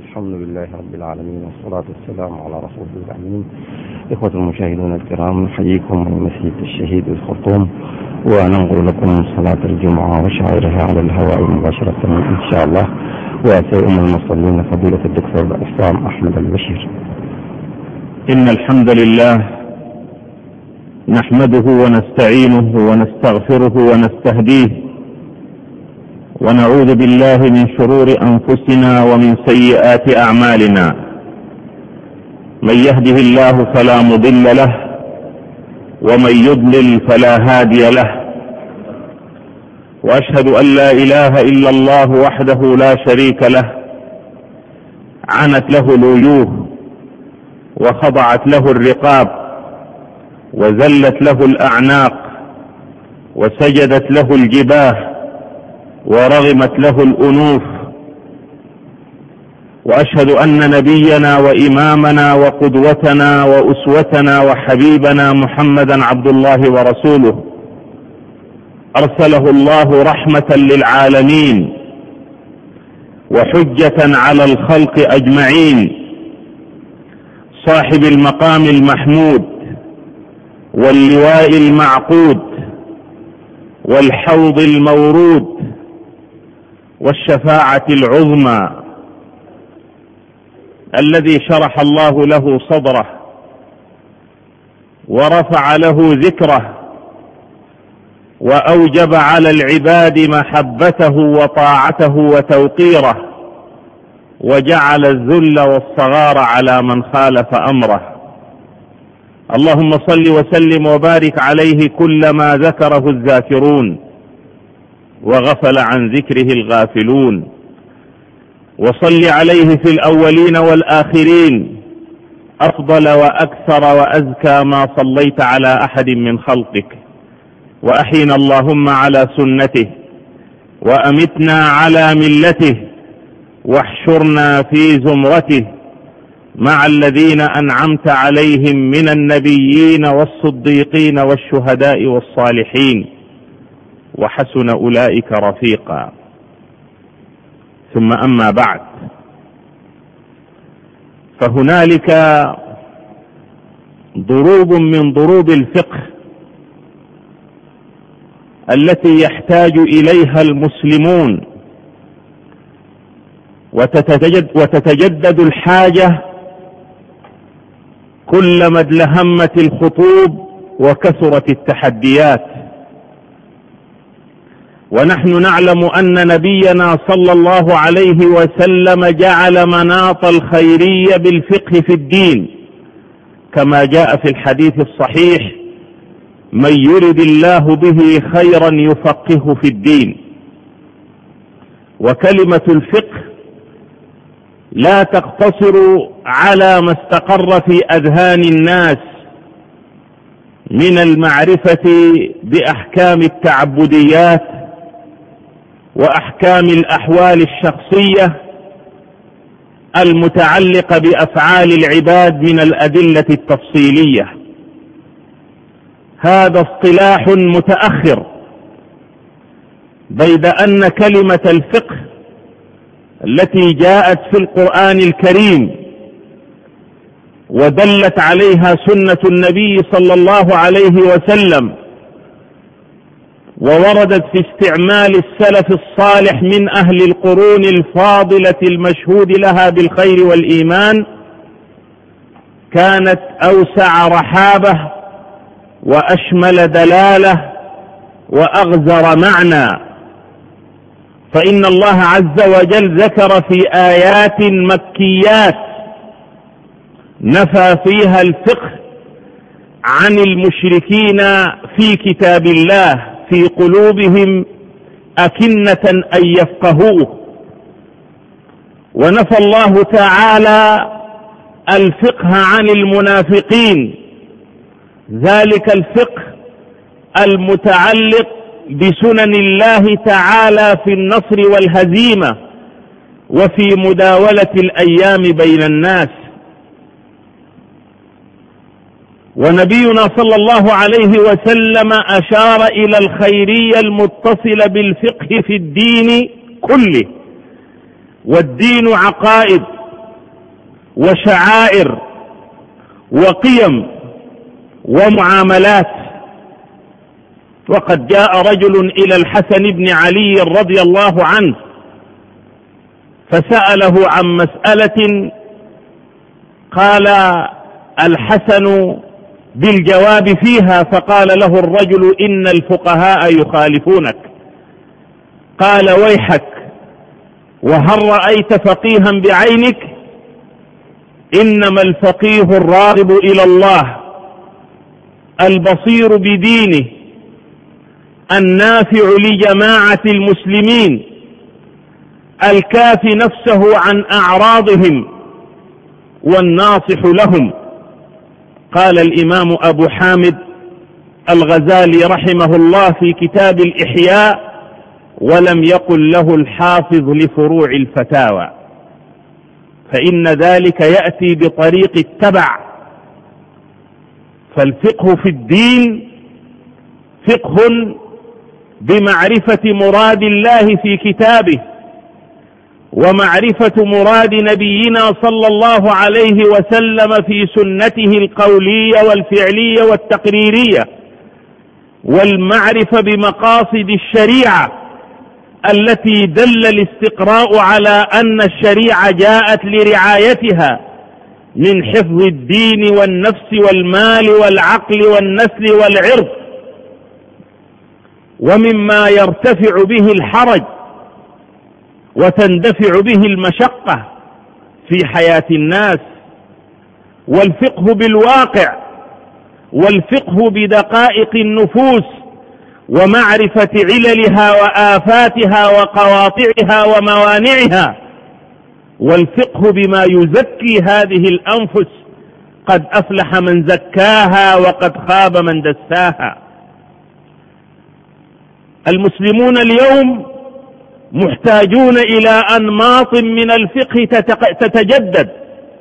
الحمد لله رب العالمين، والصلاة والسلام على رسوله الأمين. إخوة المشاهدون الكرام، نحييكم من مسجد الشهيد الخرطوم، وننقل لكم صلاة الجمعة وشعائرها على الهواء مباشرة إن شاء الله. وسيؤم المصلين فضيلة الدكتور الإسلام أحمد البشير. إن الحمد لله نحمده ونستعينه ونستغفره ونستهديه، ونعوذ بالله من شرور أنفسنا ومن سيئات أعمالنا. من يهده الله فلا مضل له، ومن يضلل فلا هادي له. وأشهد أن لا إله إلا الله وحده لا شريك له، عنت له الوجوه وخضعت له الرقاب وذلت له الأعناق وسجدت له الجباه ورغمت له الأنوف. وأشهد أن نبينا وإمامنا وقدوتنا وأسوتنا وحبيبنا محمدا عبد الله ورسوله، أرسله الله رحمة للعالمين وحجة على الخلق أجمعين، صاحب المقام المحمود واللواء المعقود والحوض المورود والشفاعة العظمى، الذي شرح الله له صدره ورفع له ذكره وأوجب على العباد محبته وطاعته وتوقيره، وجعل الذل والصغار على من خالف أمره. اللهم صل وسلم وبارك عليه كلما ذكره الذاكرون وغفل عن ذكره الغافلون، وصل عليه في الأولين والآخرين أفضل وأكثر وأزكى ما صليت على أحد من خلقك. وأحينا اللهم على سنته، وأمتنا على ملته، واحشرنا في زمرته مع الذين أنعمت عليهم من النبيين والصديقين والشهداء والصالحين، وحسن أولئك رفيقا. ثم أما بعد، فهنالك ضروب من ضروب الفقه التي يحتاج إليها المسلمون، وتتجدد الحاجة كلما ازدهمت الخطوب وكثرت التحديات. ونحن نعلم أن نبينا صلى الله عليه وسلم جعل مناط الخيرية بالفقه في الدين، كما جاء في الحديث الصحيح: من يرد الله به خيرا يفقهه في الدين. وكلمة الفقه لا تقتصر على ما استقر في أذهان الناس من المعرفة بأحكام التعبديات وأحكام الأحوال الشخصية المتعلقة بأفعال العباد من الأدلة التفصيلية. هذا اصطلاح متأخر، بيد أن كلمة الفقه التي جاءت في القرآن الكريم ودلت عليها سنة النبي صلى الله عليه وسلم، ووردت في استعمال السلف الصالح من أهل القرون الفاضلة المشهود لها بالخير والإيمان، كانت أوسع رحابة وأشمل دلالة وأغزر معنى. فإن الله عز وجل ذكر في آيات مكيات نفى فيها الفقه عن المشركين في كتاب الله في قلوبهم أكنة أن يفقهوه، ونفى الله تعالى الفقه عن المنافقين، ذلك الفقه المتعلق بسنن الله تعالى في النصر والهزيمة وفي مداولة الأيام بين الناس. ونبينا صلى الله عليه وسلم أشار إلى الخيرية المتصلة بالفقه في الدين كله، والدين عقائد وشعائر وقيم ومعاملات. وقد جاء رجل إلى الحسن بن علي رضي الله عنه فسأله عن مسألة، قال الحسن بالجواب فيها، فقال له الرجل: إن الفقهاء يخالفونك. قال: ويحك، وهل رأيت فقيها بعينك؟ إنما الفقيه الراغب إلى الله البصير بدينه النافع لجماعة المسلمين الكافي نفسه عن أعراضهم والناصح لهم. قال الإمام أبو حامد الغزالي رحمه الله في كتاب الإحياء: ولم يقل له الحافظ لفروع الفتاوى، فإن ذلك يأتي بطريق التبع. فالفقه في الدين فقه بمعرفة مراد الله في كتابه، ومعرفة مراد نبينا صلى الله عليه وسلم في سنته القولية والفعلية والتقريرية، والمعرفة بمقاصد الشريعة التي دل الاستقراء على أن الشريعة جاءت لرعايتها من حفظ الدين والنفس والمال والعقل والنسل والعرض، ومما يرتفع به الحرج وتندفع به المشقة في حياة الناس، والفقه بالواقع، والفقه بدقائق النفوس ومعرفة عللها وآفاتها وقواطعها وموانعها، والفقه بما يزكي هذه الأنفس. قد أفلح من زكاها وقد خاب من دساها. المسلمون اليوم محتاجون إلى أنماط من الفقه تتجدد،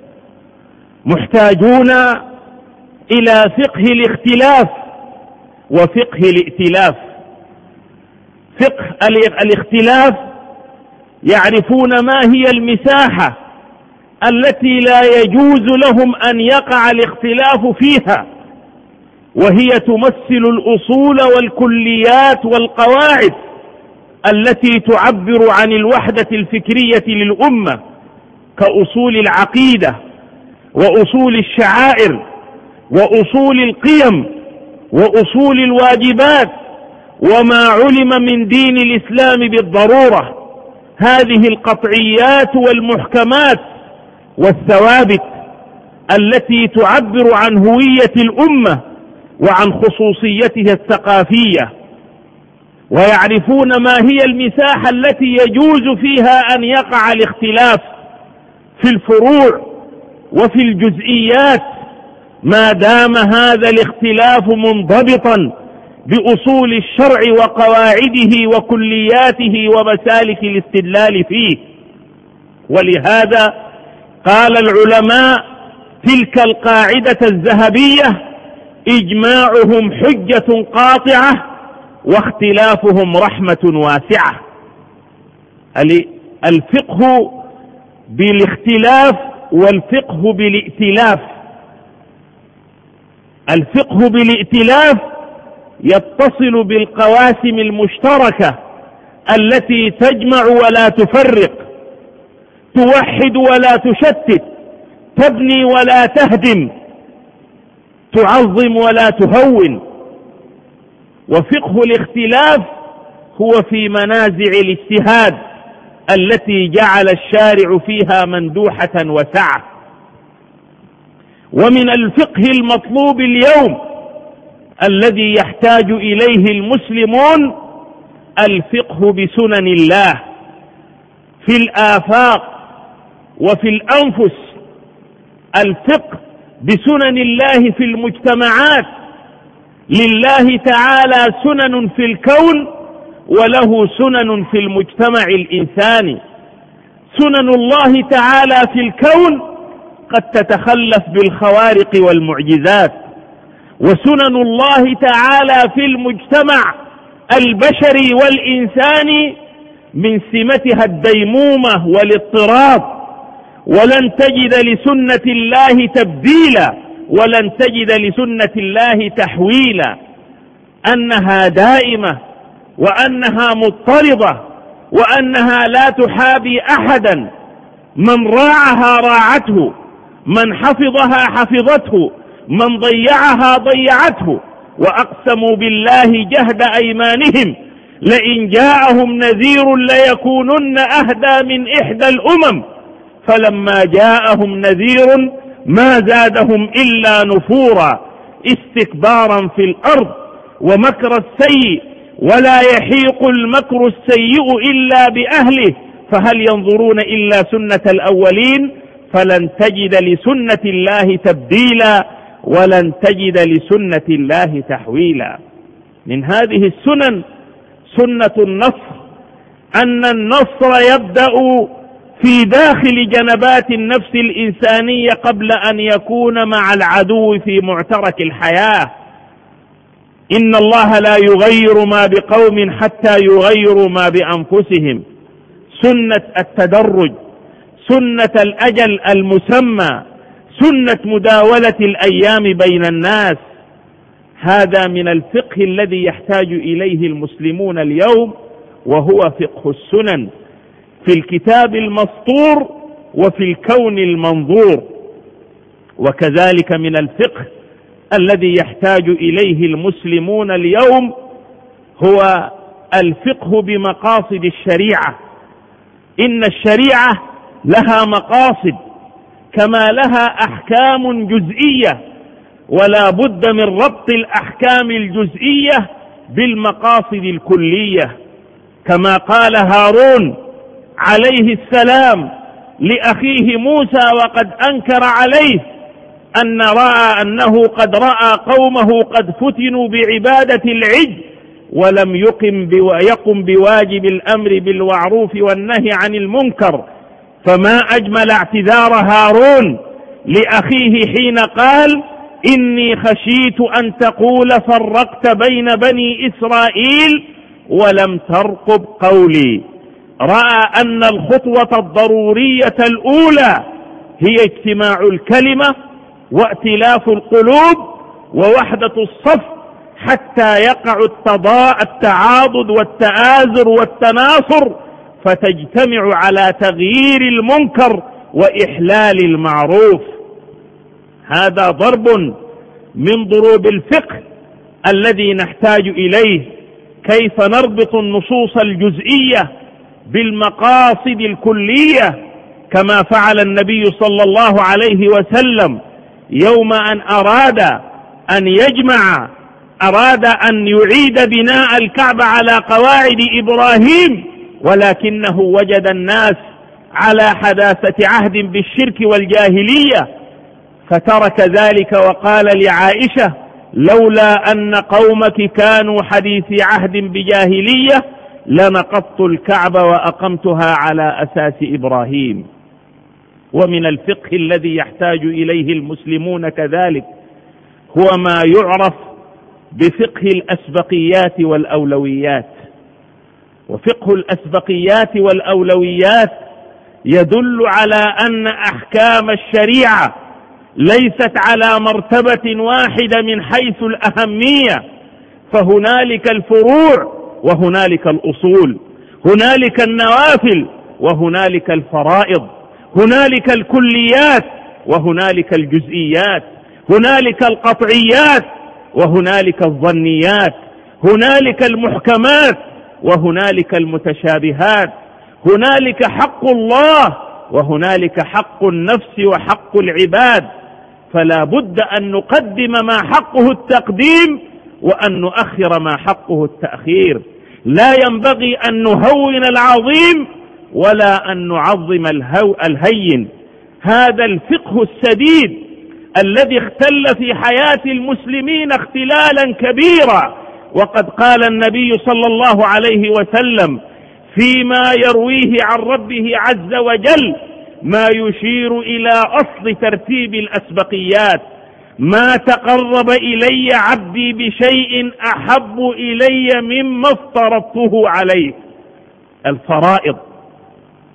محتاجون إلى فقه الاختلاف وفقه الائتلاف. فقه الاختلاف يعرفون ما هي المساحة التي لا يجوز لهم أن يقع الاختلاف فيها، وهي تمثل الأصول والكليات والقواعد التي تعبر عن الوحدة الفكرية للأمة، كأصول العقيدة وأصول الشعائر وأصول القيم وأصول الواجبات وما علم من دين الإسلام بالضرورة. هذه القطعيات والمحكمات والثوابت التي تعبر عن هوية الأمة وعن خصوصيتها الثقافية، ويعرفون ما هي المساحة التي يجوز فيها أن يقع الاختلاف في الفروع وفي الجزئيات، ما دام هذا الاختلاف منضبطا بأصول الشرع وقواعده وكلياته ومسالك الاستدلال فيه. ولهذا قال العلماء: تلك القاعدة الذهبية إجماعهم حجة قاطعة واختلافهم رحمة واسعة. الفقه بالاختلاف والفقه بالائتلاف. الفقه بالائتلاف يتصل بالقواسم المشتركة التي تجمع ولا تفرق، توحد ولا تشتت، تبني ولا تهدم، تعظم ولا تهون. وفقه الاختلاف هو في منازع الاجتهاد التي جعل الشارع فيها مندوحة وسعة. ومن الفقه المطلوب اليوم الذي يحتاج إليه المسلمون الفقه بسنن الله في الآفاق وفي الأنفس، الفقه بسنن الله في المجتمعات. لله تعالى سنن في الكون وله سنن في المجتمع الإنساني. سنن الله تعالى في الكون قد تتخلف بالخوارق والمعجزات، وسنن الله تعالى في المجتمع البشري والإنساني من سمتها الديمومة والاضطراب ولن تجد لسنة الله تبديلا، ولن تجد لسنة الله تحويلا، أنها دائمة وأنها مضطردة وأنها لا تحابي أحدا، من راعها راعته، من حفظها حفظته، من ضيعها ضيعته. وأقسموا بالله جهد أيمانهم لئن جاءهم نذير ليكونن أهدى من إحدى الأمم، فلما جاءهم نذير ما زادهم إلا نفورا استكبارا في الأرض ومكر السيء، ولا يحيق المكر السيء إلا بأهله، فهل ينظرون إلا سنة الأولين، فلن تجد لسنة الله تبديلا ولن تجد لسنة الله تحويلا. من هذه السنن سنة النصر، أن النصر يبدأ في داخل جنبات النفس الإنسانية قبل أن يكون مع العدو في معترك الحياة. إن الله لا يغير ما بقوم حتى يغيروا ما بأنفسهم. سنة التدرج، سنة الأجل المسمى، سنة مداولة الأيام بين الناس. هذا من الفقه الذي يحتاج إليه المسلمون اليوم، وهو فقه السنن في الكتاب المسطور وفي الكون المنظور. وكذلك من الفقه الذي يحتاج إليه المسلمون اليوم هو الفقه بمقاصد الشريعة. إن الشريعة لها مقاصد كما لها أحكام جزئية، ولا بد من ربط الأحكام الجزئية بالمقاصد الكلية، كما قال هارون عليه السلام لأخيه موسى وقد أنكر عليه أنه قد رأى قومه قد فتنوا بعبادة العجل ولم يقم بواجب الأمر بالمعروف والنهي عن المنكر. فما أجمل اعتذار هارون لأخيه حين قال: إني خشيت أن تقول فرقت بين بني إسرائيل ولم ترقب قولي. رأى أن الخطوة الضرورية الأولى هي اجتماع الكلمة وائتلاف القلوب ووحدة الصف حتى يقع التعاضد والتآزر والتناصر، فتجتمع على تغيير المنكر وإحلال المعروف. هذا ضرب من ضروب الفقه الذي نحتاج إليه، كيف نربط النصوص الجزئية بالمقاصد الكلية، كما فعل النبي صلى الله عليه وسلم يوم أن أراد أن يعيد بناء الكعبة على قواعد إبراهيم، ولكنه وجد الناس على حداثة عهد بالشرك والجاهلية، فترك ذلك وقال لعائشة: لولا أن قومك كانوا حديثي عهد بجاهلية لنقضت الكعبة وأقمتها على أساس إبراهيم. ومن الفقه الذي يحتاج إليه المسلمون كذلك هو ما يعرف بفقه الأسبقيات والأولويات. وفقه الأسبقيات والأولويات يدل على أن أحكام الشريعة ليست على مرتبة واحدة من حيث الأهمية، فهنالك الفروع وهنالك الأصول، هنالك النوافل وهنالك الفرائض، هنالك الكليات وهنالك الجزئيات، هنالك القطعيات وهنالك الظنيات، هنالك المحكمات وهنالك المتشابهات، هنالك حق الله وهنالك حق النفس وحق العباد. فلا بد أن نقدم ما حقه التقديم وأن نؤخر ما حقه التأخير. لا ينبغي أن نهون العظيم ولا أن نعظم الهين. هذا الفقه السديد الذي اختل في حياة المسلمين اختلالا كبيرا. وقد قال النبي صلى الله عليه وسلم فيما يرويه عن ربه عز وجل ما يشير إلى أصل ترتيب الأسبقيات: ما تقرب إلي عبدي بشيء أحب إلي مما افترضته عليه. الفرائض،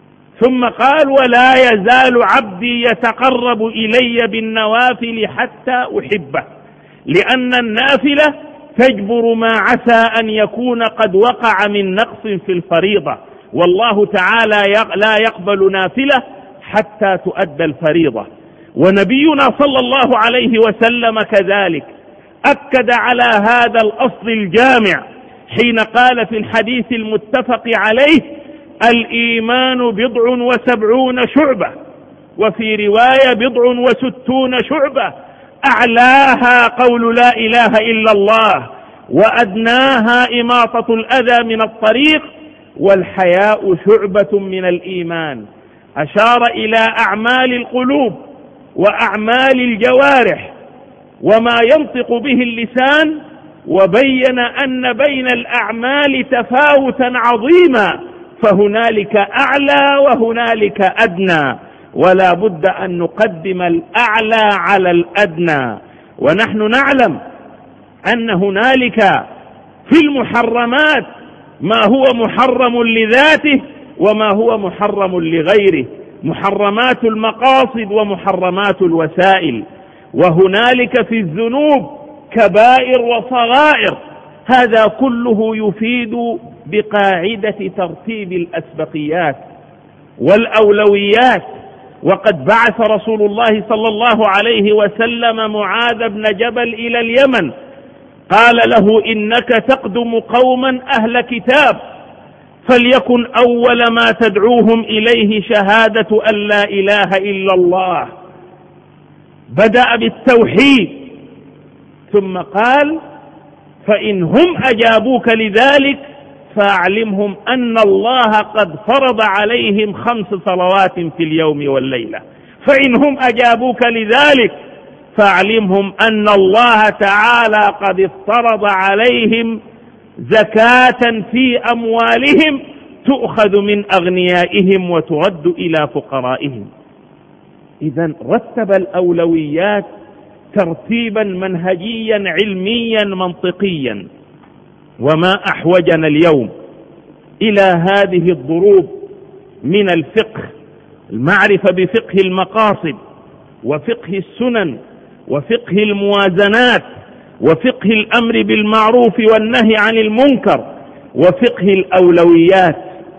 ثم قال: ولا يزال عبدي يتقرب إلي بالنوافل حتى أحبه، لأن النافلة تجبر ما عسى أن يكون قد وقع من نقص في الفريضة، والله تعالى لا يقبل نافلة حتى تؤدى الفريضة. ونبينا صلى الله عليه وسلم كذلك أكد على هذا الأصل الجامع حين قال في الحديث المتفق عليه: الإيمان 70 شعبة، وفي رواية 60 شعبة، أعلاها قول لا إله إلا الله، وأدناها إماطة الأذى من الطريق، والحياء شعبة من الإيمان. أشار إلى أعمال القلوب وأعمال الجوارح وما ينطق به اللسان، وبين أن بين الأعمال تفاوتا عظيما، فهنالك أعلى وهنالك أدنى، ولا بد أن نقدم الأعلى على الأدنى. ونحن نعلم أن هنالك في المحرمات ما هو محرم لذاته وما هو محرم لغيره، محرمات المقاصد ومحرمات الوسائل، وهنالك في الذنوب كبائر وصغائر. هذا كله يفيد بقاعدة ترتيب الأسبقيات والأولويات. وقد بعث رسول الله صلى الله عليه وسلم معاذ بن جبل إلى اليمن، قال له: إنك تقدم قوما أهل كتاب، فليكن أول ما تدعوهم إليه شهادة أن لا إله إلا الله. بدأ بالتوحيد، ثم قال: فإن هم أجابوك لذلك فأعلمهم أن الله قد فرض عليهم 5 صلوات في اليوم والليلة. فإن هم أجابوك لذلك فأعلمهم أن الله تعالى قد افترض عليهم زكاة في أموالهم تؤخذ من أغنيائهم وترد إلى فقرائهم. إذن رتب الأولويات ترتيبا منهجيا علميا منطقيا. وما أحوجنا اليوم إلى هذه الضروب من الفقه، المعرفة بفقه المقاصد وفقه السنن وفقه الموازنات وفقه الأمر بالمعروف والنهي عن المنكر وفقه الأولويات.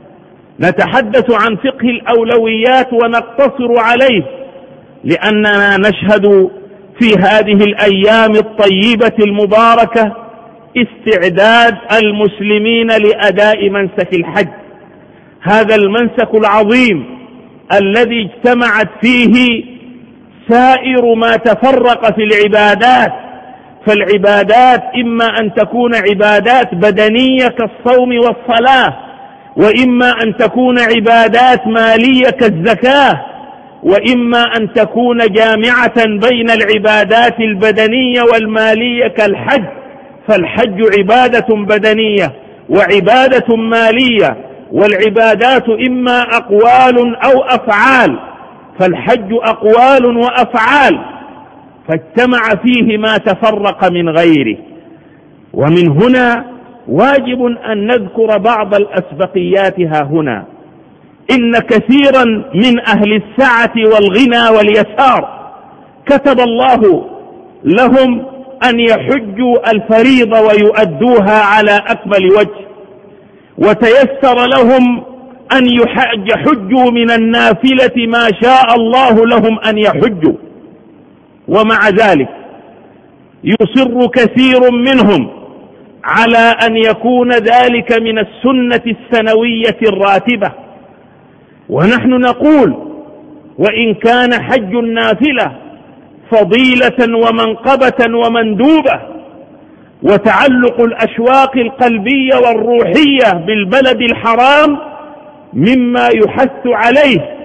نتحدث عن فقه الأولويات ونقتصر عليه، لأننا نشهد في هذه الأيام الطيبة المباركة استعداد المسلمين لأداء منسك الحج، هذا المنسك العظيم الذي اجتمعت فيه سائر ما تفرق في العبادات. فالعبادات إما أن تكون عبادات بدنية كالصوم والصلاة، وإما أن تكون عبادات مالية كالزكاة، وإما أن تكون جامعة بين العبادات البدنية والمالية كالحج. فالحج عبادة بدنية وعبادة مالية، والعبادات إما أقوال أو أفعال، فالحج أقوال وأفعال، فاجتمع فيه ما تفرق من غيره. ومن هنا واجب أن نذكر بعض الأسبقيات ها هنا. إن كثيرا من أهل السعة والغنى واليسار كتب الله لهم أن يحجوا الفريضة ويؤدوها على أكمل وجه، وتيسر لهم أن يحجوا من النافلة ما شاء الله لهم أن يحجوا، ومع ذلك يصر كثير منهم على أن يكون ذلك من السنة السنوية الراتبة. ونحن نقول: وإن كان حج النافلة فضيلة ومنقبة ومندوبة، وتعلق الأشواق القلبية والروحية بالبلد الحرام مما يحث عليه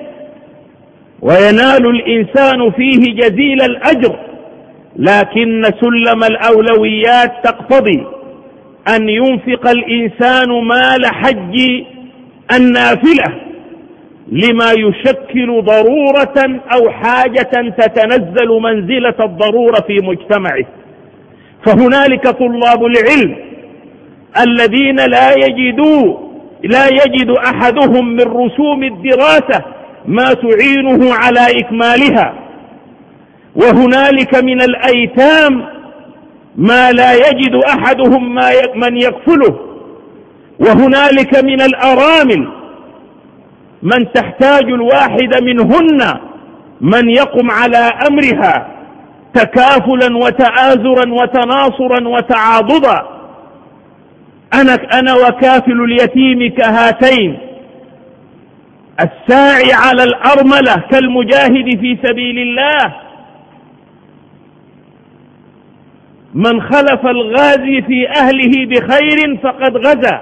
وينال الإنسان فيه جزيل الأجر، لكن سلم الأولويات تقتضي أن ينفق الإنسان مال حج النافلة لما يشكل ضرورة أو حاجة تتنزل منزلة الضرورة في مجتمعه. فهنالك طلاب العلم الذين لا يجدوا لا يجد أحدهم من رسوم الدراسة ما تعينه على إكمالها، وهنالك من الأيتام ما لا يجد أحدهم من يكفله، وهنالك من الأرامل من تحتاج الواحد منهن من يقم على أمرها تكافلا وتآزرا وتناصرا وتعاضدا. أنا وكافل اليتيم كهاتين، الساعي على الأرملة كالمجاهد في سبيل الله، من خلف الغازي في أهله بخير فقد غزا.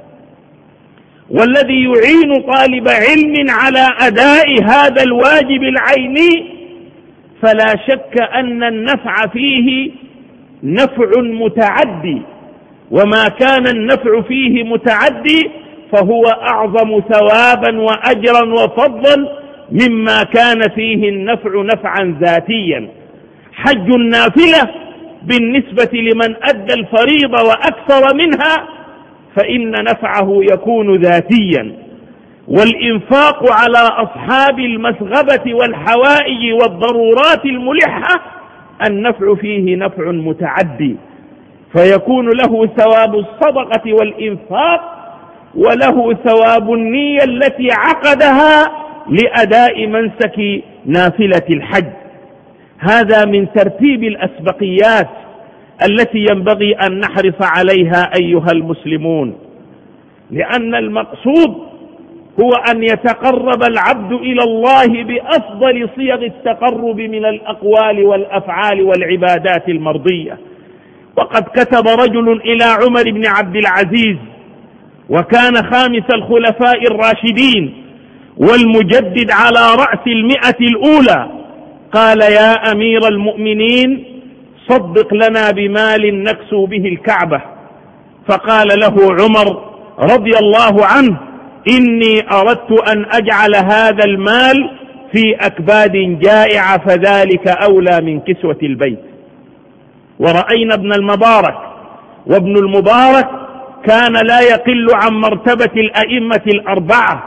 والذي يعين طالب علم على أداء هذا الواجب العيني فلا شك أن النفع فيه نفع متعدي، وما كان النفع فيه متعدي فهو أعظم ثوابا وأجرا وفضلا مما كان فيه النفع نفعا ذاتيا. حج النافلة بالنسبة لمن أدى الفريضة وأكثر منها فإن نفعه يكون ذاتيا، والإنفاق على أصحاب المسغبة والحوائج والضرورات الملحة النفع فيه نفع متعدي، فيكون له ثواب الصدقة والإنفاق وله ثواب النية التي عقدها لأداء منسك نافلة الحج. هذا من ترتيب الأسبقيات التي ينبغي أن نحرص عليها أيها المسلمون، لأن المقصود هو أن يتقرب العبد إلى الله بأفضل صيغ التقرب من الأقوال والأفعال والعبادات المرضية. وقد كتب رجل إلى عمر بن عبد العزيز، وكان خامس الخلفاء الراشدين والمجدد على رأس 100 الأولى، قال: يا أمير المؤمنين صدق لنا بمال نكسو به الكعبة. فقال له عمر رضي الله عنه: إني أردت أن أجعل هذا المال في أكباد جائعة فذلك أولى من كسوة البيت. ورأينا ابن المبارك، وابن المبارك كان لا يقل عن مرتبة الأئمة الأربعة،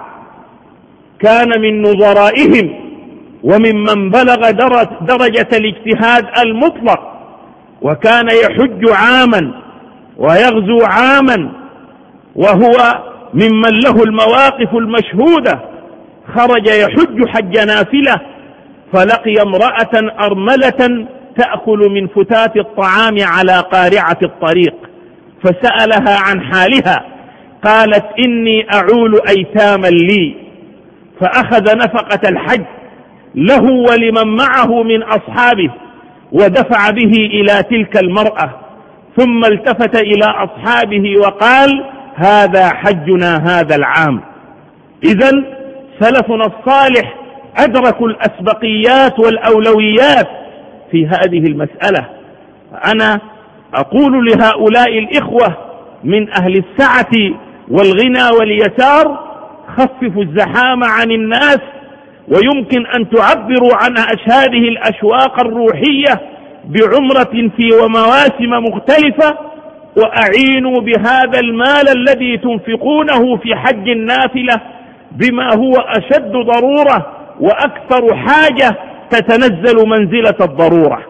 كان من نظرائهم وممن بلغ درجة الاجتهاد المطلق، وكان يحج عاما ويغزو عاما، وهو ممن له المواقف المشهودة. خرج يحج حج نافلة فلقي امرأة أرملة تأكل من فتات الطعام على قارعة الطريق، فسألها عن حالها، قالت: إني أعول أيتاما لي. فأخذ نفقة الحج له ولمن معه من أصحابه ودفع به إلى تلك المرأة، ثم التفت إلى أصحابه وقال: هذا حجنا هذا العام. إذن سلفنا الصالح أدركوا الأسبقيات والأولويات في هذه المسألة. أنا أقول لهؤلاء الإخوة من أهل السعة والغنى واليسار: خففوا الزحام عن الناس، ويمكن أن تعبروا عن هذه الأشواق الروحية بعمرة في ومواسم مختلفة، وأعينوا بهذا المال الذي تنفقونه في حج النافلة بما هو أشد ضرورة وأكثر حاجة تتنزل منزلة الضرورة.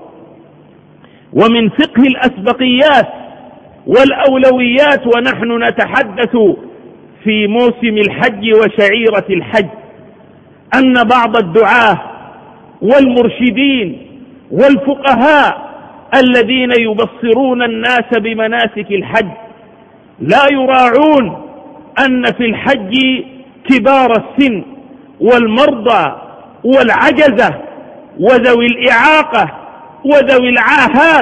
ومن فقه الأسبقيات والأولويات ونحن نتحدث في موسم الحج وشعيرة الحج أن بعض الدعاة والمرشدين والفقهاء الذين يبصرون الناس بمناسك الحج لا يراعون أن في الحج كبار السن والمرضى والعجزة وذوي الإعاقة وذوي العاهات،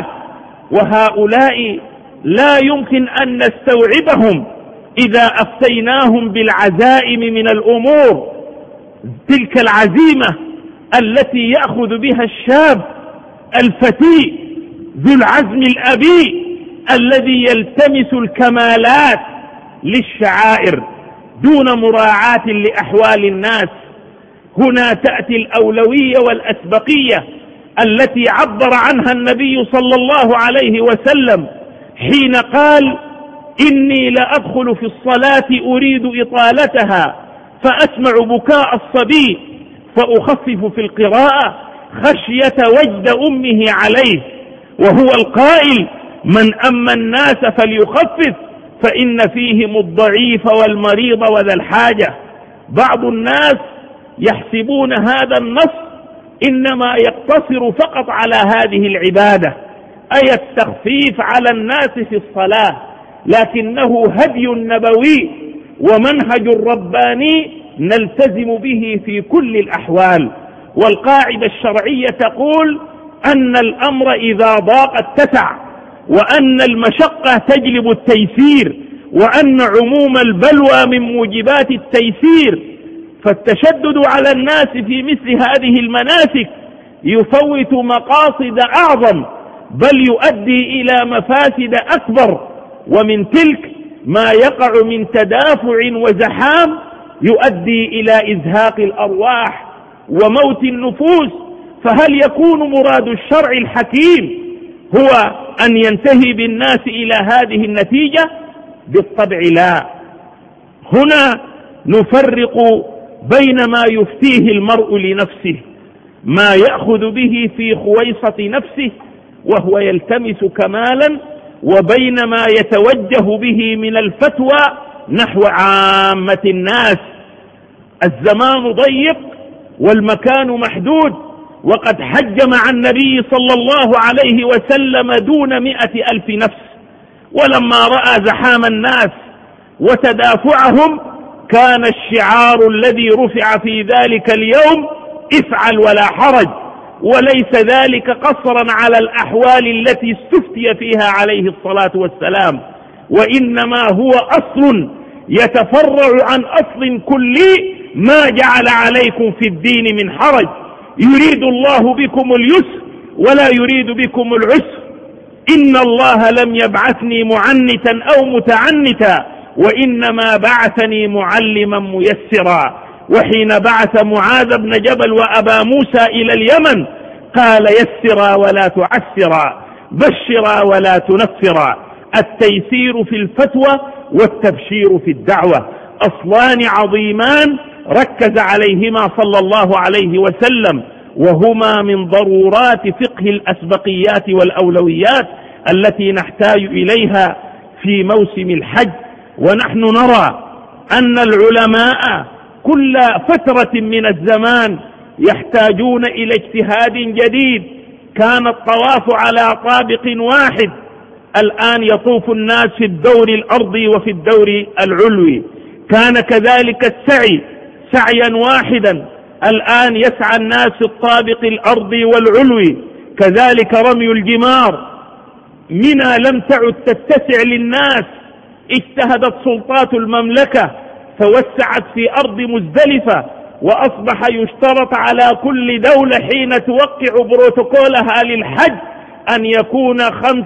وهؤلاء لا يمكن أن نستوعبهم إذا أفتيناهم بالعزائم من الأمور، تلك العزيمة التي يأخذ بها الشاب الفتي ذو العزم الأبي الذي يلتمس الكمالات للشعائر دون مراعاة لأحوال الناس. هنا تأتي الأولوية والأسبقية التي عبر عنها النبي صلى الله عليه وسلم حين قال: إني لأدخل في الصلاة أريد إطالتها فأسمع بكاء الصبي فأخفف في القراءة خشية وجد أمه عليه، وهو القائل: من أما الناس فليخفف فإن فيهم الضعيف والمريض وذا الحاجة. بعض الناس يحسبون هذا النص إنما يقتصر فقط على هذه العبادة، أي التخفيف على الناس في الصلاة، لكنه هدي نبوي ومنهج رباني نلتزم به في كل الأحوال. والقاعدة الشرعية تقول أن الأمر إذا ضاق اتسع، وأن المشقة تجلب التيسير، وأن عموم البلوى من موجبات التيسير. فالتشدد على الناس في مثل هذه المناسك يفوت مقاصد أعظم، بل يؤدي إلى مفاسد أكبر، ومن تلك ما يقع من تدافع وزحام يؤدي إلى إزهاق الأرواح وموت النفوس. فهل يكون مراد الشرع الحكيم هو أن ينتهي بالناس إلى هذه النتيجة؟ بالطبع لا. هنا نفرق بين ما يفتيه المرء لنفسه، ما يأخذ به في خويصة نفسه وهو يلتمس كمالا، وبين ما يتوجه به من الفتوى نحو عامة الناس. الزمان ضيق والمكان محدود، وقد حج مع النبي صلى الله عليه وسلم دون 100,000 نفس، ولما رأى زحام الناس وتدافعهم كان الشعار الذي رفع في ذلك اليوم: افعل ولا حرج، وليس ذلك قصرا على الأحوال التي استفتي فيها عليه الصلاة والسلام، وإنما هو أصل يتفرع عن أصل كلي: ما جعل عليكم في الدين من حرج، يريد الله بكم اليسر ولا يريد بكم العسر. إن الله لم يبعثني معنتا أو متعنتا، وإنما بعثني معلما ميسرا. وحين بعث معاذ بن جبل وأبا موسى إلى اليمن قال: يسرا ولا تعسرا، بشرا ولا تنفرا. التيسير في الفتوى والتبشير في الدعوة أصلان عظيمان ركز عليهما صلى الله عليه وسلم، وهما من ضرورات فقه الأسبقيات والأولويات التي نحتاج إليها في موسم الحج. ونحن نرى أن العلماء كل فترة من الزمان يحتاجون إلى اجتهاد جديد. كان الطواف على طابق واحد، الآن يطوف الناس في الدور الأرضي وفي الدور العلوي. كان كذلك السعي سعيا واحدا، الآن يسعى الناس في الطابق الأرضي والعلوي. كذلك رمي الجمار. منى لم تعد تتسع للناس، اجتهدت سلطات المملكة فوسعت في أرض مزدلفة، وأصبح يشترط على كل دولة حين توقع بروتوكولها للحج أن يكون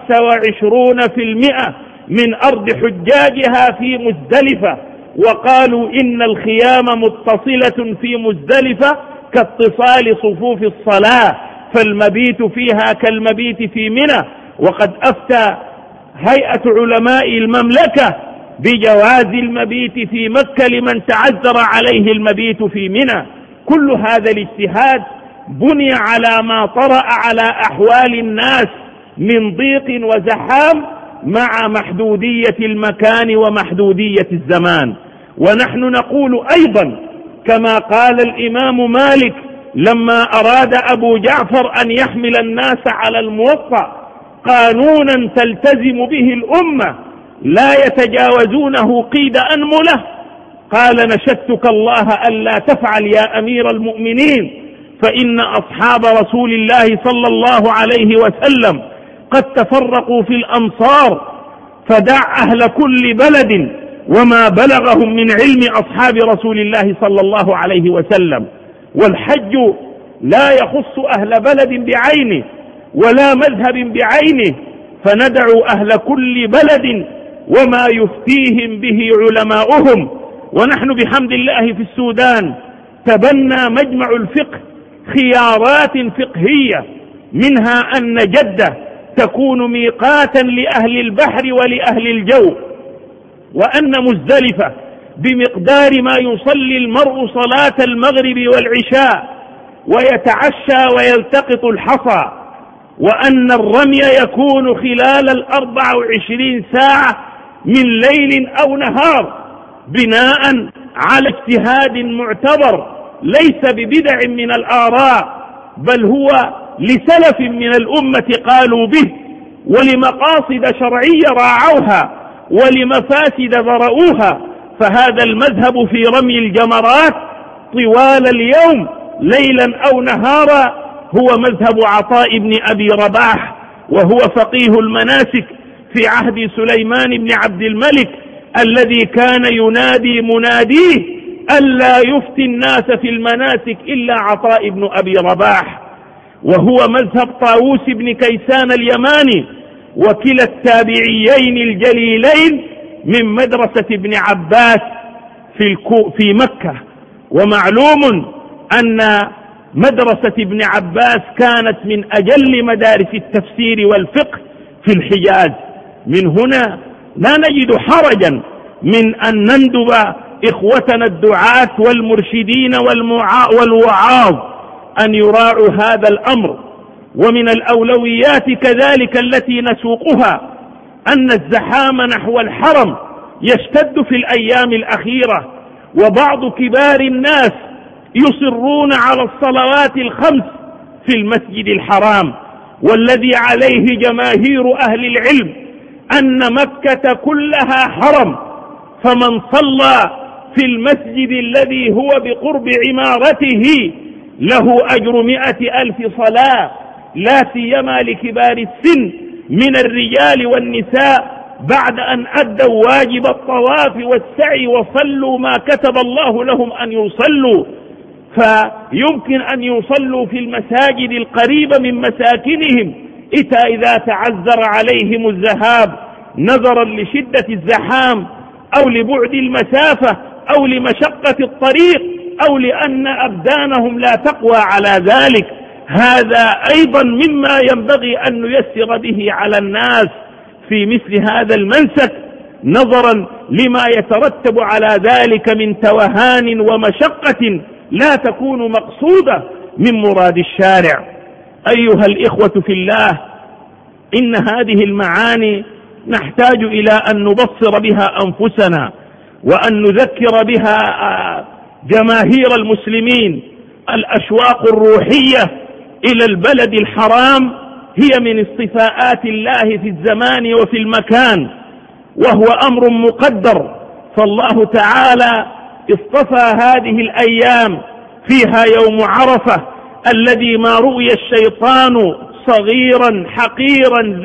25% من أرض حجاجها في مزدلفة. وقالوا إن الخيام متصلة في مزدلفة كاتصال صفوف الصلاة، فالمبيت فيها كالمبيت في منى. وقد أفتى هيئة علماء المملكة بجواز المبيت في مكة لمن تعذر عليه المبيت في منى. كل هذا الاجتهاد بني على ما طرأ على أحوال الناس من ضيق وزحام مع محدودية المكان ومحدودية الزمان. ونحن نقول أيضا كما قال الإمام مالك لما أراد أبو جعفر أن يحمل الناس على الموطأ: قانونا تلتزم به الأمة لا يتجاوزونه قيد أنملة، قال: نشدتك الله ألا تفعل يا أمير المؤمنين، فإن أصحاب رسول الله صلى الله عليه وسلم قد تفرقوا في الأمصار، فدع أهل كل بلد وما بلغهم من علم أصحاب رسول الله صلى الله عليه وسلم. والحج لا يخص أهل بلد بعينه ولا مذهب بعينه، فندع أهل كل بلد وما يفتيهم به علماؤهم. ونحن بحمد الله في السودان تبنى مجمع الفقه خيارات فقهية، منها أن جدة تكون ميقاتا لأهل البحر ولأهل الجو، وأن مزدلفة بمقدار ما يصلي المرء صلاة المغرب والعشاء ويتعشى ويلتقط الحصى، وأن الرمي يكون خلال 24 ساعة من ليل أو نهار بناء على اجتهاد معتبر ليس ببدع من الآراء، بل هو لسلف من الأمة قالوا به، ولمقاصد شرعية راعوها ولمفاسد ذرؤوها. فهذا المذهب في رمي الجمرات طوال اليوم ليلا أو نهارا هو مذهب عطاء بن أبي رباح، وهو فقيه المناسك في عهد سليمان بن عبد الملك الذي كان ينادي مناديه ألا يفتي الناس في المناسك إلا عطاء بن أبي رباح، وهو مذهب طاووس بن كيسان اليماني وكلا التابعيين الجليلين من مدرسة ابن عباس في مكة. ومعلوم أن مدرسة ابن عباس كانت من أجل مدارس التفسير والفقه في الحجاز. من هنا لا نجد حرجا من أن نندب إخوتنا الدعاة والمرشدين والوعاظ أن يراعوا هذا الأمر. ومن الأولويات كذلك التي نسوقها أن الزحام نحو الحرم يشتد في الأيام الأخيرة، وبعض كبار الناس يصرون على الصلوات الخمس في المسجد الحرام، والذي عليه جماهير أهل العلم أن مكة كلها حرم، فمن صلى في المسجد الذي هو بقرب عمارته له أجر 100,000 صلاة، لا سيما لكبار السن من الرجال والنساء بعد أن أدوا واجب الطواف والسعي وصلوا ما كتب الله لهم أن يصلوا، فيمكن أن يصلوا في المساجد القريبة من مساكنهم إذا تعذر عليهم الذهاب نظرا لشدة الزحام أو لبعد المسافة أو لمشقة الطريق أو لأن أبدانهم لا تقوى على ذلك. هذا أيضا مما ينبغي أن نيسر به على الناس في مثل هذا المنسك، نظرا لما يترتب على ذلك من توهان ومشقة لا تكون مقصودة من مراد الشارع. أيها الإخوة في الله، إن هذه المعاني نحتاج إلى أن نبصر بها أنفسنا وأن نذكر بها جماهير المسلمين. الأشواق الروحية إلى البلد الحرام هي من اصطفاءات الله في الزمان وفي المكان، وهو أمر مقدر، فالله تعالى اصطفى هذه الأيام فيها يوم عرفة الذي ما رؤي الشيطان صغيرا حقيرا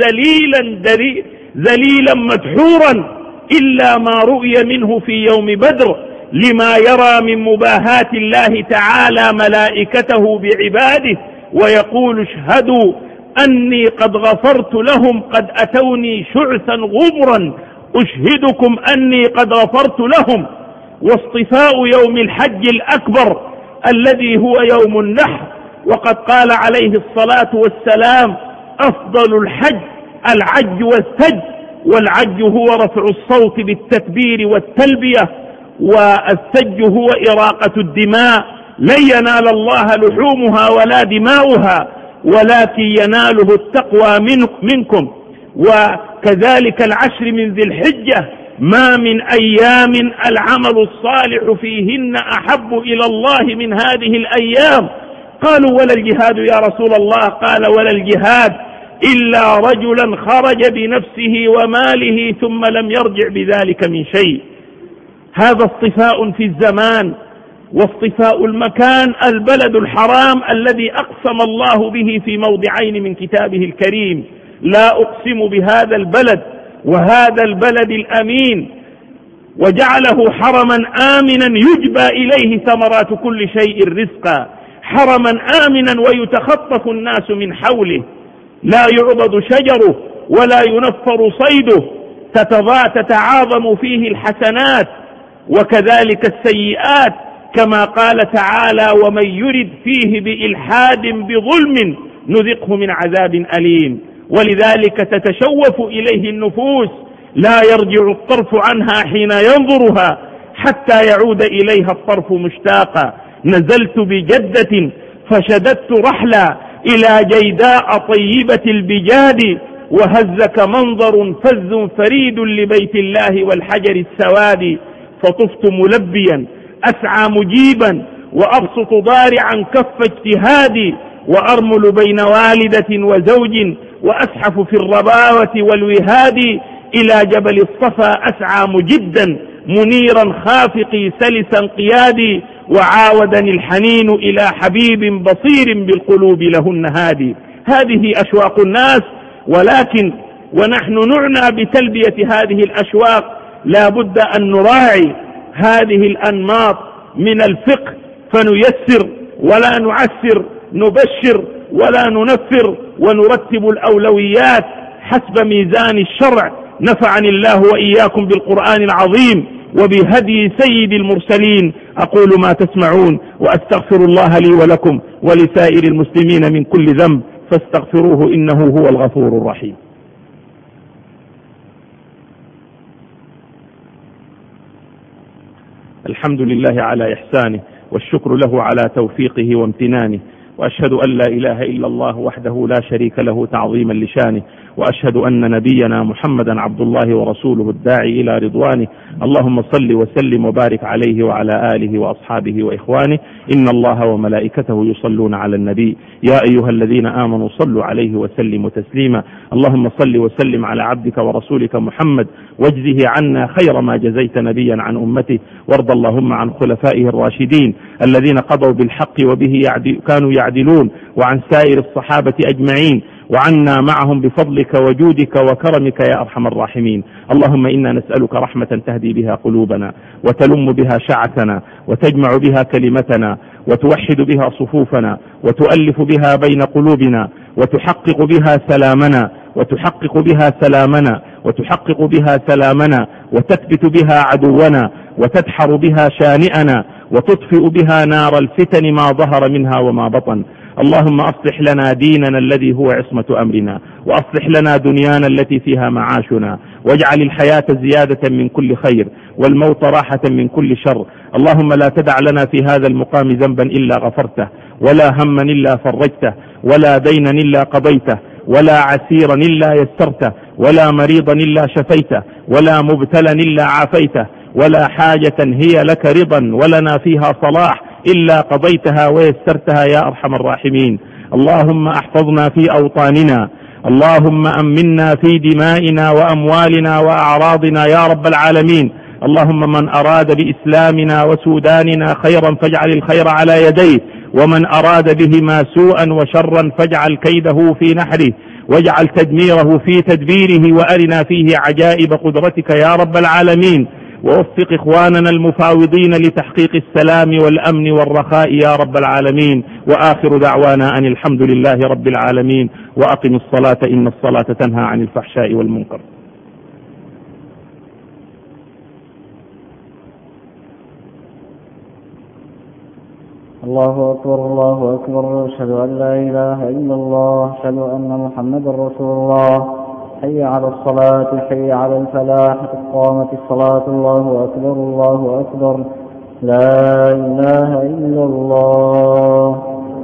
ذليلا مدحورا إلا ما رؤي منه في يوم بدر، لما يرى من مباهاة الله تعالى ملائكته بعباده ويقول اشهدوا أني قد غفرت لهم قد أتوني شعثا غبرا أشهدكم أني قد غفرت لهم. واصطفاء يوم الحج الأكبر الذي هو يوم النحر، وقد قال عليه الصلاة والسلام أفضل الحج العج والسج، والعج هو رفع الصوت بالتكبير والتلبية، والسج هو إراقة الدماء، لن ينال الله لحومها ولا دماؤها ولكن يناله التقوى منكم. وكذلك العشر من ذي الحجة ما من أيام العمل الصالح فيهن أحب إلى الله من هذه الأيام. قالوا ولا الجهاد يا رسول الله؟ قال ولا الجهاد إلا رجلا خرج بنفسه وماله ثم لم يرجع بذلك من شيء. هذا اصطفاء في الزمان، واصطفاء المكان البلد الحرام الذي أقسم الله به في موضعين من كتابه الكريم: لا أقسم بهذا البلد وهذا البلد الأمين، وجعله حرما آمنا يجبى إليه ثمرات كل شيء رزقا، حرما آمنا ويتخطف الناس من حوله، لا يعضد شجره ولا ينفر صيده، تتعاظم فيه الحسنات وكذلك السيئات، كما قال تعالى: ومن يرد فيه بإلحاد بظلم نذقه من عذاب أليم. ولذلك تتشوف إليه النفوس لا يرجع الطرف عنها حين ينظرها حتى يعود إليها الطرف مشتاقا. نزلت بجدة فشددت رحلا إلى جيداء طيبة البجاد، وهزك منظر فز فريد لبيت الله والحجر السواد. فطفت ملبيا أسعى مجيبا وأبسط ضارعا كف اجتهادي، وأرمل بين والدة وزوج وأزحف في الرباوة والوهاد. إلى جبل الصفا أسعى مجدا منيرا خافقي سلسا قيادي، وعاودني الحنين إلى حبيب بصير بالقلوب لهن هادي. هذه أشواق الناس، ولكن ونحن نعنى بتلبية هذه الأشواق لا بد أن نراعي هذه الأنماط من الفقه، فنيسر ولا نعسر، نبشر ولا ننفر، ونرتب الأولويات حسب ميزان الشرع. نفعني الله وإياكم بالقرآن العظيم وبهدي سيد المرسلين. أقول ما تسمعون وأستغفر الله لي ولكم ولسائر المسلمين من كل ذنب، فاستغفروه إنه هو الغفور الرحيم. الحمد لله على إحسانه، والشكر له على توفيقه وامتنانه، وأشهد أن لا إله إلا الله وحده لا شريك له تعظيما لشانه، وأشهد أن نبينا محمدا عبد الله ورسوله الداعي إلى رضوانه. اللهم صل وسلم وبارك عليه وعلى آله وأصحابه وإخوانه. إن الله وملائكته يصلون على النبي يا أيها الذين آمنوا صلوا عليه وسلموا تسليما. اللهم صل وسلم على عبدك ورسولك محمد، واجزه عنا خير ما جزيت نبيا عن أمته، وارض اللهم عن خلفائه الراشدين الذين قضوا بالحق وبه كانوا يعدلون، وعن سائر الصحابة أجمعين، وعنا معهم بفضلك وجودك وكرمك يا أرحم الراحمين. اللهم إنا نسألك رحمة تهدي بها قلوبنا وتلم بها شعثنا وتجمع بها كلمتنا وتوحد بها صفوفنا وتؤلف بها بين قلوبنا وتحقق بها سلامنا وتثبت بها عدونا وتدحر بها شانئنا وتطفئ بها نار الفتن ما ظهر منها وما بطن. اللهم أصلح لنا ديننا الذي هو عصمة أمرنا، وأصلح لنا دنيانا التي فيها معاشنا، واجعل الحياة زيادة من كل خير والموت راحة من كل شر. اللهم لا تدع لنا في هذا المقام ذنبا إلا غفرته، ولا هما إلا فرجته، ولا دينا إلا قضيته، ولا عسيرا إلا يسرته، ولا مريضا إلا شفيته، ولا مبتلا إلا عافيته، ولا حاجة هي لك رضا ولنا فيها صلاح إلا قضيتها ويسرتها يا أرحم الراحمين. اللهم احفظنا في أوطاننا، اللهم أمنا في دمائنا وأموالنا وأعراضنا يا رب العالمين. اللهم من أراد بإسلامنا وسوداننا خيرا فاجعل الخير على يديه، ومن أراد بهما سوءا وشرا فاجعل كيده في نحره، واجعل تدميره في تدبيره، وأرنا فيه عجائب قدرتك يا رب العالمين. ووفق إخواننا المفاوضين لتحقيق السلام والأمن والرخاء يا رب العالمين. وآخر دعوانا أن الحمد لله رب العالمين. وأقم الصلاة إن الصلاة تنهى عن الفحشاء والمنكر. الله أكبر الله أكبر. أشهد أن لا إله إلا الله، أشهد أن محمدا رسول الله. حي على الصلاة، حي على الفلاح، قامت الصلاة. الله أكبر الله أكبر. لا إله إلا الله.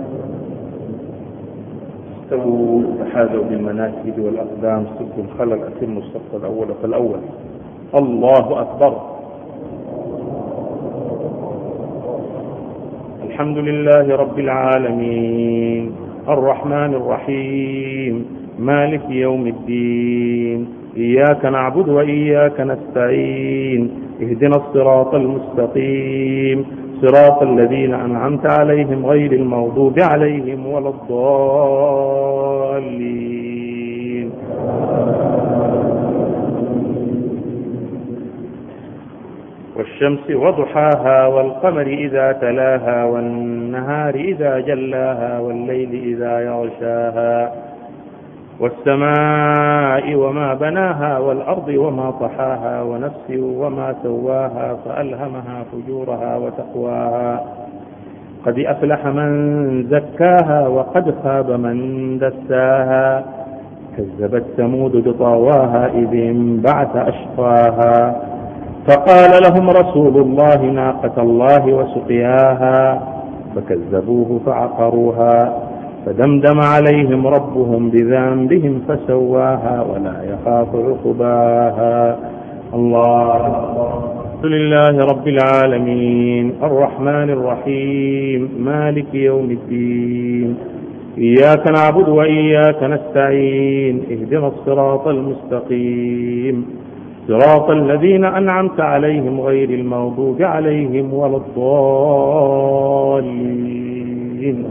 استووا تحاذوا بالمناكب والأقدام، سدوا الخلل، أتموا الصف الأول فالأول. الله أكبر. الحمد لله رب العالمين، الرحمن الرحيم، مالك يوم الدين، إياك نعبد وإياك نستعين، اهدنا الصراط المستقيم، صراط الذين أنعمت عليهم غير المغضوب عليهم ولا الضالين. والشمس وضحاها والقمر إذا تلاها والنهار إذا جلاها والليل إذا يغشاها والسماء وما بناها والأرض وما طحاها ونفس وما سواها فألهمها فجورها وتقواها. قد أفلح من زكاها وقد خاب من دساها. كذبت ثمود بطغواها إذ انبعث أشقاها فقال لهم رسول الله ناقة الله وسقياها فكذبوه فعقروها فدمدم عليهم ربهم بذنبهم فسواها ولا يخاف عقباها. الله أكبر. الحمد لله رب العالمين الرحمن الرحيم مالك يوم الدين إياك نعبد وإياك نستعين اهدنا الصراط المستقيم صراط الذين أنعمت عليهم غير المغضوب عليهم ولا الضالين.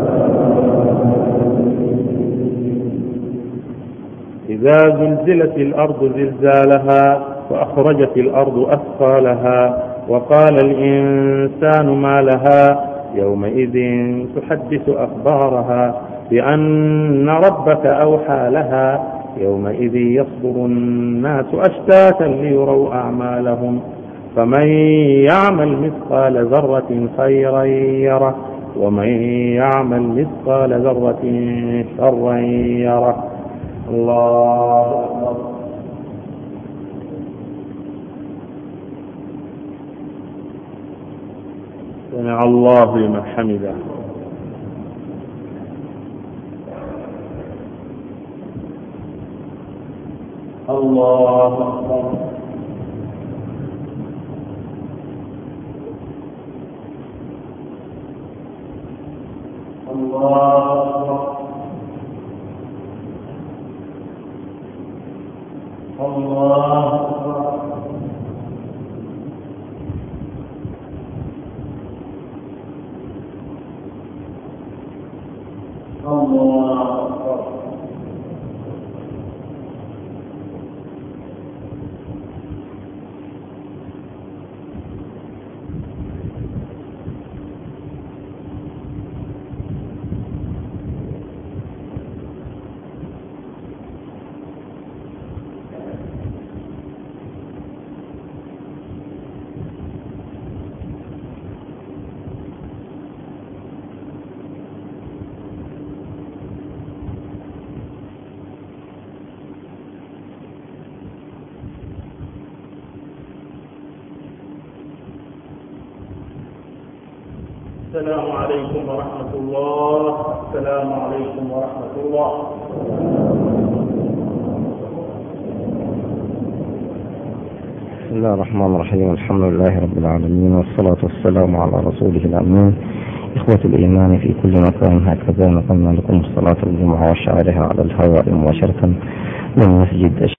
إذا زلزلت الأرض زلزالها وأخرجت الأرض أثقالها وقال الإنسان ما لها يومئذ تحدث أخبارها بأن ربك أوحى لها يومئذ يصدر الناس أشتاتا ليروا أعمالهم فمن يعمل مثقال ذرة خيرا يره ومن يعمل مثقال ذرة شرا يره. الله أكبر. سمع الله لمن حمده. الله أكبر. الله أكبر. الله أكبر. الله أكبر. السلام عليكم ورحمة الله. السلام عليكم ورحمة الله. بسم الله الرحمن الرحيم الحمد لله رب العالمين والصلاة والسلام على رسوله الأمين. إخوة الإيمان في كل مكان هكذا نقلنا لكم صلاة الجمعة وشعرها على الهواء مباشرة من مسجد